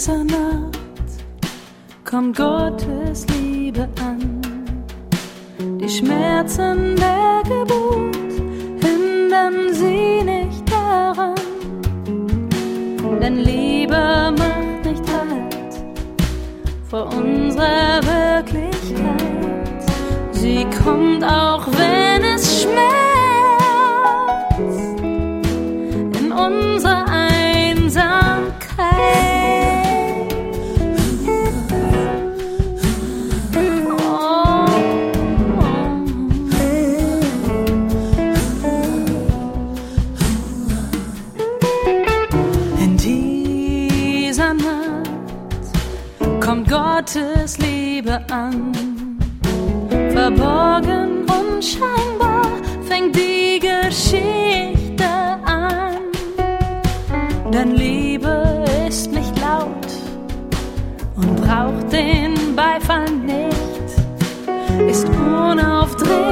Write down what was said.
dieser Nacht kommt Gottes Liebe an. Die Schmerzen der Geburt hindern sie nicht daran, denn Liebe macht nicht Halt vor unserer Wirklichkeit. Sie kommt auch wenn es schmerzt in unserer Einsamkeit. In dieser Nacht kommt Gottes Liebe an. Verborgen und scheinbar fängt die Geschichte an. Denn Liebe ist nicht laut und braucht den Beifall nicht, ist unaufdringlich